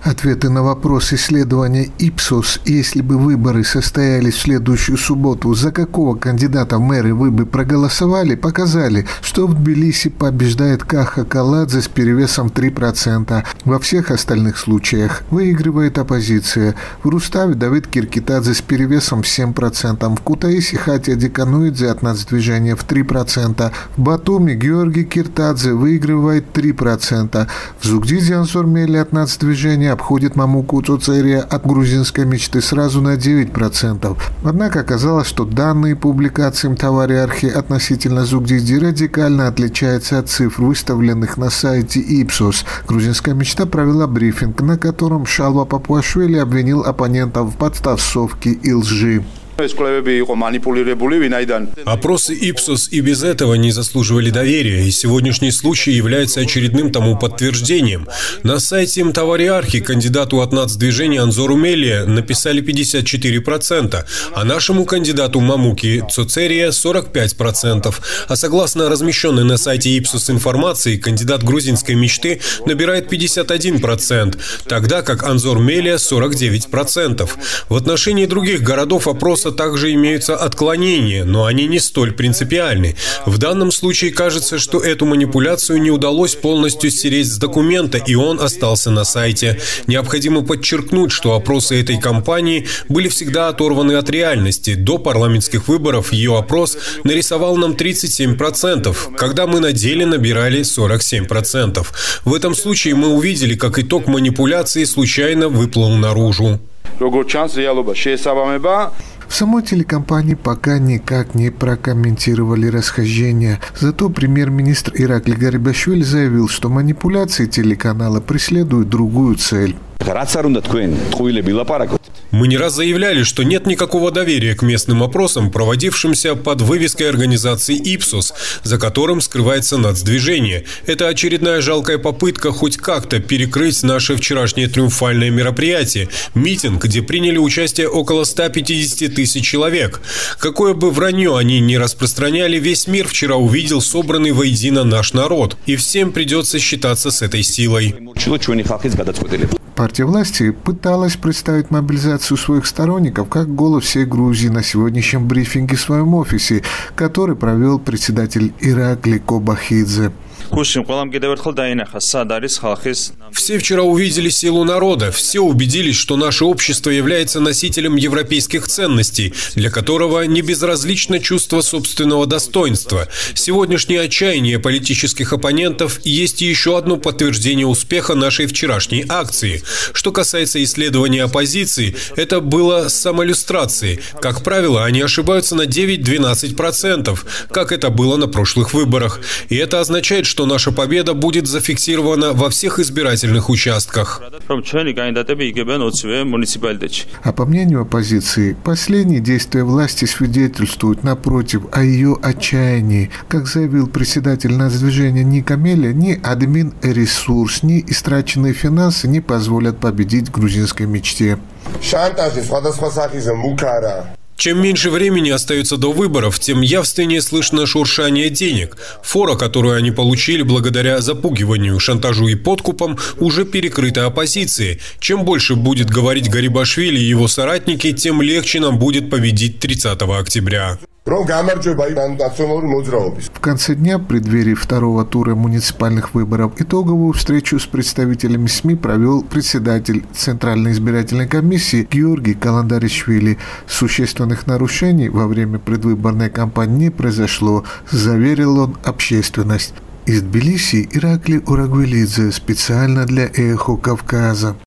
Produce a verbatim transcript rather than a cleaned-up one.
Ответы на вопрос исследования Ipsos: если бы выборы состоялись в следующую субботу, за какого кандидата в мэры вы бы проголосовали, показали, что в Тбилиси побеждает Каха Каладзе с перевесом три процента. Во всех остальных случаях выигрывает оппозиция. В Руставе Давид Киркитадзе с перевесом семь процентов, в Кутаиси Хатия Дикануидзе от нацдвижения в три процента, в Батуми Георгий Киртадзе выигрывает три процента, в Зугдиде Анзор Мели от нацдвижения обходит Мамуку Цоцерия от грузинской мечты сразу на девять процентов. Однако оказалось, что данные публикации Мтавари Архи относительно Зугдиди радикально отличаются от цифр, выставленных на сайте Ipsos. Грузинская мечта провела брифинг, на котором Шалва Папуашвили обвинил оппонентов в подтасовке и лжи. Опросы Ipsos и без этого не заслуживали доверия, и сегодняшний случай является очередным тому подтверждением. На сайте Мтавари Архи кандидату от нацдвижения Анзору Мелия написали пятьдесят четыре процента, а нашему кандидату Мамуки Цоцерия сорок пять процентов. А согласно размещенной на сайте Ipsos информации, кандидат грузинской мечты набирает пятьдесят один процент, тогда как Анзор Мелия сорок девять процентов. В отношении других городов опроса также имеются отклонения, но они не столь принципиальны. В данном случае кажется, что эту манипуляцию не удалось полностью стереть с документа, и он остался на сайте. Необходимо подчеркнуть, что опросы этой кампании были всегда оторваны от реальности. До парламентских выборов ее опрос нарисовал нам тридцать семь процентов, когда мы на деле набирали сорок семь процентов. В этом случае мы увидели, как итог манипуляции случайно выплыл наружу. В самой телекомпании пока никак не прокомментировали расхождения. Зато премьер-министр Иракли Гарибашвили заявил, что манипуляции телеканала преследуют другую цель. Мы не раз заявляли, что нет никакого доверия к местным опросам, проводившимся под вывеской организации Ipsos, за которым скрывается нацдвижение. Это очередная жалкая попытка хоть как-то перекрыть наше вчерашнее триумфальное мероприятие – митинг, где приняли участие около ста пятидесяти тысяч человек. Какое бы вранье они ни распространяли, весь мир вчера увидел собранный воедино наш народ. И всем придется считаться с этой силой. Партия власти пыталась представить мобилизацию своих сторонников как голос всей Грузии на сегодняшнем брифинге в своем офисе, который провел председатель Иракли Кобахидзе. Все вчера увидели силу народа, все убедились, что наше общество является носителем европейских ценностей, для которого не безразлично чувство собственного достоинства. Сегодняшнее отчаяние политических оппонентов есть еще одно подтверждение успеха нашей вчерашней акции. Что касается исследования оппозиции, это было самолюстрацией. Как правило, они ошибаются на девять-двенадцать процентов, как это было на прошлых выборах. И это означает, что наша победа будет зафиксирована во всех избирательных участках. А по мнению оппозиции, последние действия власти свидетельствуют, напротив, о ее отчаянии. Как заявил председатель нацдвижения Ника Мели, ни админ-ресурс, ни истраченные финансы не позволят победить грузинской мечте. Чем меньше времени остается до выборов, тем явственнее слышно шуршание денег. Фора, которую они получили благодаря запугиванию, шантажу и подкупам, уже перекрыта оппозицией. Чем больше будет говорить Гарибашвили и его соратники, тем легче нам будет победить тридцатого октября. В конце дня, в преддверии второго тура муниципальных выборов, итоговую встречу с представителями СМИ провел председатель Центральной избирательной комиссии Георгий Каландаришвили. Существенных нарушений во время предвыборной кампании не произошло, заверил он общественность. Из Тбилиси Иракли Урагвелидзе специально для «Эхо Кавказа».